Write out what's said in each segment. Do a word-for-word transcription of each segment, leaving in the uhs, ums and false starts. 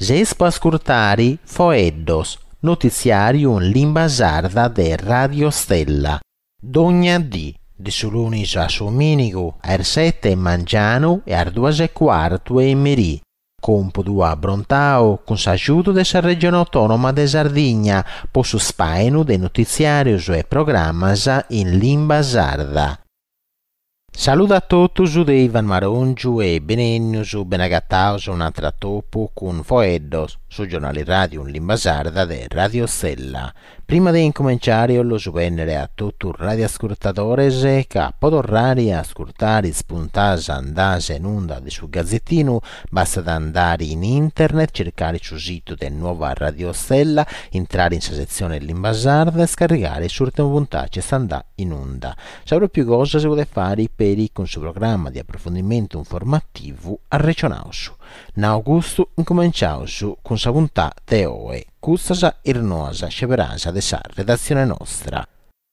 Jespo ascoltare Foeddos, notiziario in lingua sarda de Radio Stella. Dogna di, di sulunis a Sominico, a sette e mangiano e a due e quarto e merì. Compodo a Brontao con s'aiuto della regione autonoma de Sardegna, posso spainu de notiziarios e programmas in lingua sarda. Saluto a tutti da Ivan Marongiu e benenius benagattaus un'altra topo con Foeddos, sul giornale radio in lingua sarda de Radio Stella. Prima di incominciare lo subvenere a tutti i radioascoltatori che potrari ascoltare spuntase andase in onda di sul gazzettino, basta andare in internet, cercare sul sito del nuovo Radio Stella, entrare in sezione lingua sarda e scaricare sul puntate che sta andando in onda. Saprò più cosa si vuole fare per con suo programma di approfondimento informativo a Regionausu. In augusto incominciausu con sa puntata de oe, custasa irnosa sceveranza de sa redazione nostra.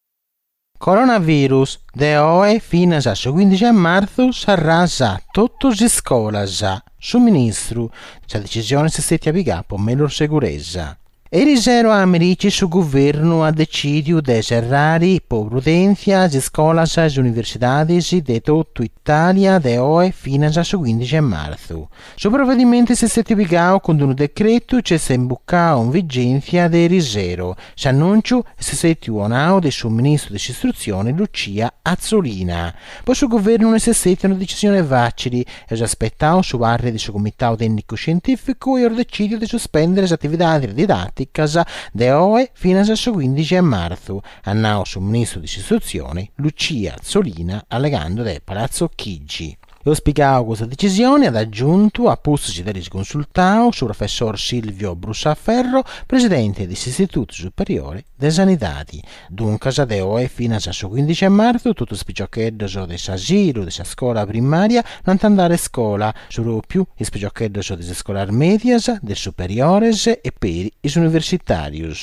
Coronavirus de oe fino a quindici marzo sarà a tutte le scuole. Su ministro, la decisione si è stata piegata per miglior sicurezza. Eri zero americi su governo ha deciso di cerrare per prudenza le scuole e università di tutta Italia da oggi fino al quindici marzo. Su provvedimento si è certificato con un decreto che si è imboccato in vigenza di eri zero. S'annuncio si è certificato del suo ministro dell'istruzione Lucia Azzolina. Poi su governo non si è stata una decisione facile e si aspettato su area del suo comitato tecnico scientifico e ha deciso di sospendere le attività didattiche casa de oggi fino al quindici marzo, annao sul ministro di istruzione Lucia Azzolina allegando del Palazzo Chigi. E ho spiegato questa decisione ad aggiunto a posto di consultato sul professor Silvio Brussaferro, presidente dell'Istituto Superiore delle Sanità. Dunque, da oggi fino al quindici marzo, tutti i picciocchetti dell'asilo, della scuola primaria, non andare a scuola, solo più i picciocchetti delle scuole medie, del superiore e per i universitari.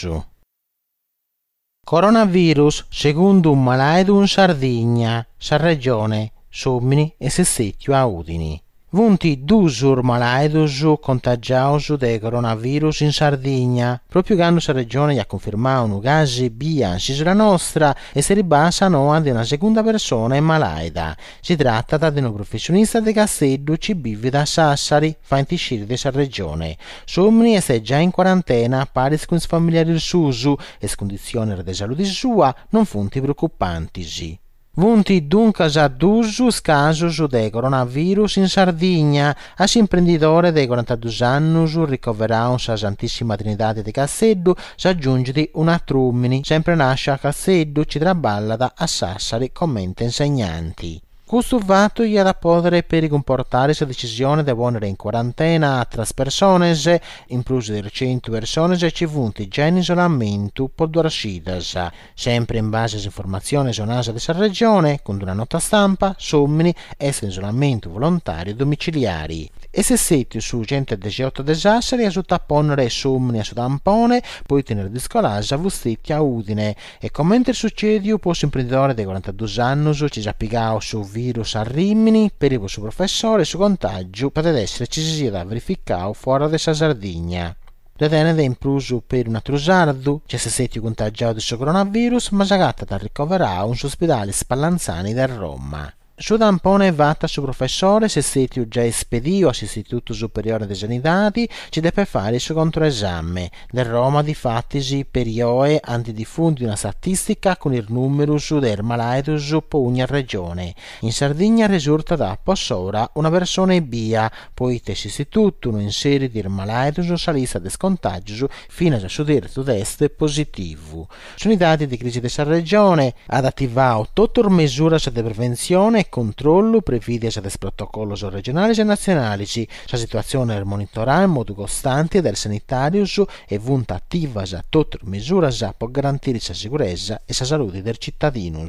Coronavirus, secondo un malato in Sardegna, sa regione. Somini e sessettio a Udini. Vunti dusur malaidos contagiaus de coronavirus in Sardegna. Proprio quando la regione ha confermato un caso B sulla nostra e si ribassa noa di una seconda persona malaita. Si tratta di un professionista di Castello che vive da Sassari, fa intiscire della regione. Somni è già in quarantena, pare con familiari il susu e condizioni di salute sua non fonti preoccupanti. Vunti dunque a dusu casos de coronavirus in Sardegna, a imprenditore de quarantadue anni ricoverato a Santissima Trinità di Castello, si aggiunge una trumini, sempre nasce a Castello, ci traballa a Sassari, commenta insegnanti. Questo fatto gli ha da potere per comportare questa decisione di ponere in quarantena altre persone, in plus di cento persone che vunti già in isolamento per due uscitas. Sempre in base alle informazioni zonase della regione, con una nota stampa, sommini essere in isolamento volontario domiciliari. E se siete su centodiciotto di Sassari, a ponere sommini a su tampone, poi tenere di scolasa a Vustetti a Udine. E come succede, posso imprenditore di quarantadue anni ci ha piegato su virus a Rimini, per il suo professore, su contagio potrebbe essere ci sia da verificare fuori della Sardegna. Detene in plus per un altro sardo, c'è stato contagiato di coronavirus, ma si è da ricoverare un ospedale Spallanzani da Roma. Su tampone vatta su professore, se siete già espedito all'Istituto Superiore dei Sanità, ci deve fare il suo controesame. Del Roma di fattisi per i O E antidiffundi una statistica con il numero su del malato su ogni regione. In Sardegna risulta da possora una persona via, poi l'istituto non inserì il malato sulla lista del scontagio fino a su terzo test positivo. Sono i dati di crisi della regione, ad attivato tutte le misure di prevenzione controllo prevede dai protocolli regionali e nazionali. La situazione è monitorata in modo costante dal sanitario e vunta attiva a tutte le misure per garantire la sicurezza e la salute del cittadino.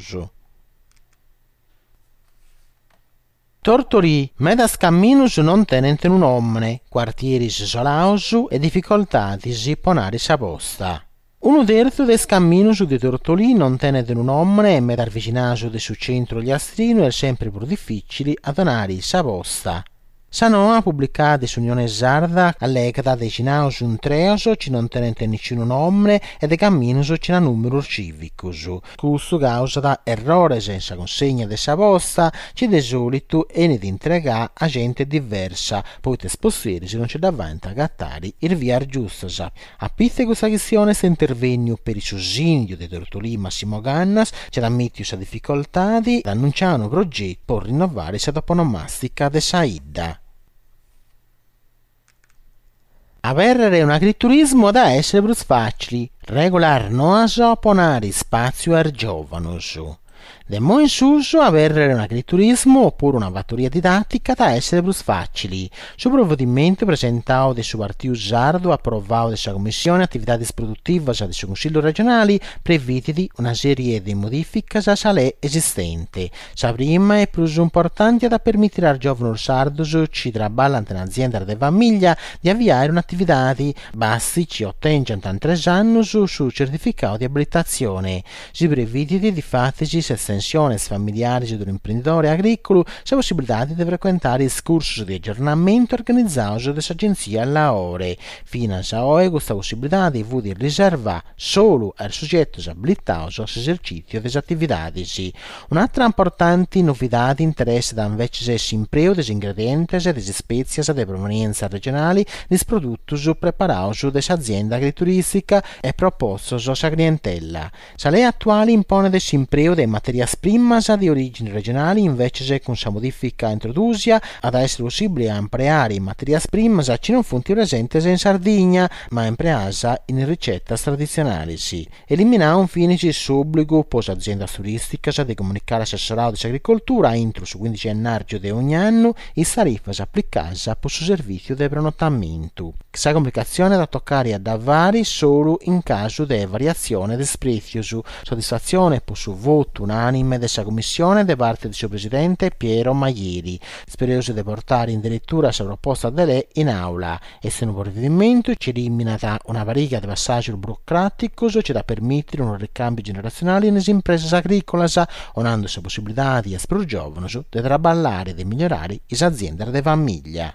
Tortori, medas camminus non tenente un omne, quartieris isolaus e difficoltatis ponaris a posta. Un terzo des camminus di Tortolì non tenete un omne e metar vicinaso de su centro gli astrino è sempre più difficili a donare sa posta. Sanoa pubblicata su Unione Sarda allega dei cinaus un treoso ci non tenente nessuno nome e de camminos ci na numero civicus. Questo causa da errore senza consegna de sa posta ci de solito e ne di intregà a gente diversa, poi te spostare se non c'è davanti a gattari il via giusto. A pizze questa questione se intervenne per i sussidio de Tortolì Massimo Gannas c'è da mettere sa difficoltà di annunciare un progetto per rinnovare sa toponomastica de Saida. Avere un agriturismo da essere più facile, regolar noaso ponare spazio ar giovanos. Demo in suso avere un agriturismo oppure una fattoria didattica da essere più facili. Su provvedimento presentato del suo partito sardo approvato della commissione attività produttive del suo consiglio regionale prevede una serie di modifiche alla sale esistente. La prima è più importante da permettere al giovane sardo che lavora in un'azienda di famiglia di avviare un'attività di basti che ottengono tre anni su certificato di abilitazione. Si prevede di fattici estensione familiari di un imprenditore agricolo la possibilità di frequentare i corsi di aggiornamento organizzati dall'agenzia Laore. Fino a oggi questa possibilità di essere riservata solo ai soggetti abilitati all'esercizio delle attività. Un'altra importante novità di interesse da invece è l'impiego degli ingredienti e delle spezie di provenienza regionale dei prodotti preparati dall'azienda agrituristica e proposti alla clientela. La legge attuale impone l'impiego dei materiali primas di origine regionale, invece con sa modifica introdusia ad essere possibile ampliare i materiali primas che non fono presenti in Sardegna ma impreasi in ricette tradizionali. Eliminare un fine subbligo per le aziende turistiche di comunicare all'assessorato di agricoltura entro su quindici gennaio di ogni anno i tariffe applicate per il servizio di prenottamento. Questa complicazione da toccare ad avvari solo in caso di variazione del prezzo. Soddisfazione per su voto unanime della commissione da parte del suo presidente Piero Maieri, speroso di portare addirittura la proposta di lei in aula. Essendo un provvedimento ci elimina una variga di passaggio burocratico che da permettere un ricambio generazionale nelle imprese agricole, onando la possibilità di espro giovani di traballare e di migliorare le aziende di famiglia.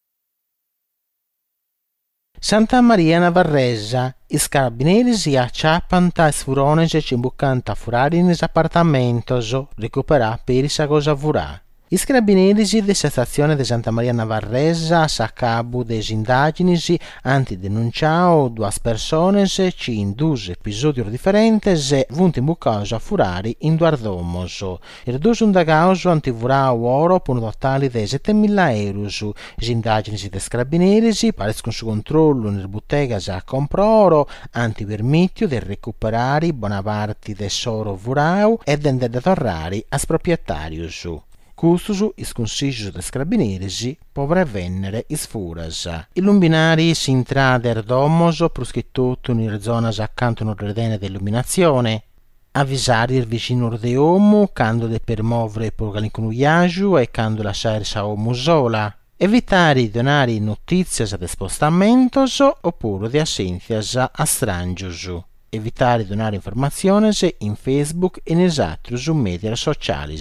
Santa Maria Navarresa, i carabinieri si acciappano e sfurono e ci imbuccano a furare in appartamenti, recuperare per sa cosa furare. I carabinieri della stazione di Santa Maria Navarresa a cabo delle indagini hanno denunciato due persone che in due episodi differenti sono imbuccate a furare in due domos. I due indagati hanno furato oro per un totale di settemila euro. Le indagini dei carabinieri parescono su controllo nelle botteghe a compro oro, hanno permesso di recuperare buona parte del oro furato e di tornare ai proprietari. Questo il consiglio dei carabinieri può avvenire in sfuras. I luminari si intrader domos proscritto in zona accanto a redene di illuminazione. Avvisare il vicino di uomo quando de per muovere per organico e quando lasciare sa uomo sola. Evitare di donare notizie di spostamenti oppure di assenze a strangios. Evitare di donare informazioni in Facebook e nei altri media sociali.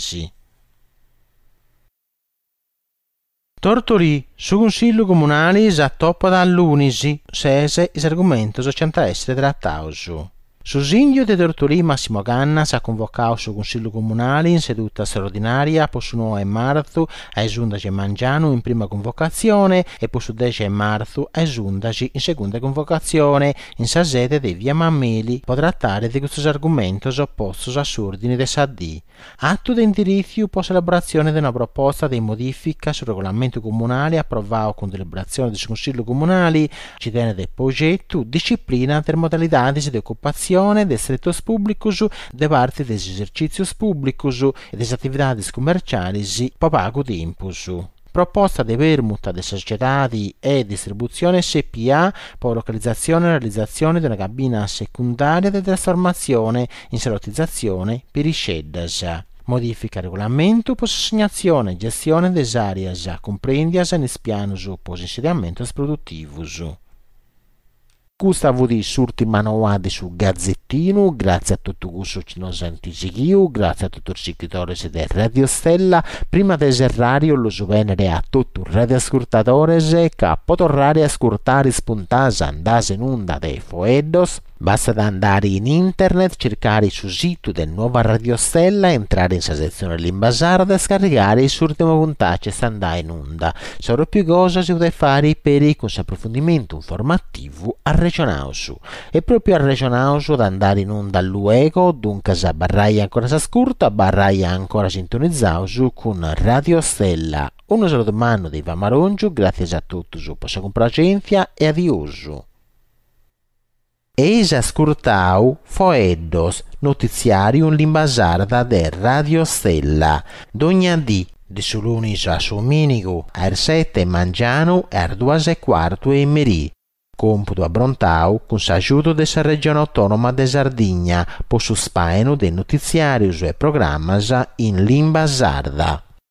Tortolì, su consiglio comunale a toppa dall'unisi, sese is argomento socianta essere trattato. Su Sindio di Tortolì Massimo Gannas ha convocato il Consiglio Comunale in seduta straordinaria per su nove marzo a undici mangiano in prima convocazione e per su dieci marzo a undici in seconda convocazione in sa sede di Via Mammeli per trattare di questi argomenti opposti all'ordine di S A D. Atto di indirizzo per elaborazione di una proposta di modifica sul regolamento comunale approvato con deliberazione del Consiglio Comunale, ci tiene del progetto disciplina delle modalità di occupazione dei settori pubblici da parte degli esercizi pubblici e delle attività commerciali per pago di impulso. Proposta di permuta delle società di e distribuzione S P A per localizzazione e realizzazione di una cabina secondaria di trasformazione in salotizzazione per i scedas. Modifica regolamento per assegnazione e gestione delle aree comprendias in spiano per insediamento produttivo. Questa avuto surti manoati su Gazzettino, grazie a tutto questo ci non sentigichio, grazie a tutti i seguitori di Radio Stella. Prima del serrario lo so venere a tutti i radioascoltatori che potrà ascoltare spuntase andase in onda dei Foeddos. Basta andare in internet, cercare sul sito del nuova Radio Stella, entrare in sezione Limba Sarda e scaricare il ultimo puntaggio e andare in onda. Solo più cose si può fare per il approfondimento informativo a Regionausu. E proprio a Regionausu ad andare in onda all'Uego, dunque se barraia ancora si ascolta, barraia ancora sintonizzato con Radio Stella. Un saluto mano di Ivan Marongiu, grazie a tutti su possa complacenza e adiosu. Eis ascoltau Foeddos, notiziario in lingua sarda de Radio Stella. Dogna di, di su lunis a su minico, ar sette mangiano e ar duas e quarto e merì. Computo a Brontau con s'aiuto della regione autonoma de Sardigna, po su spaeno de notiziarius e programmas in lingua sarda.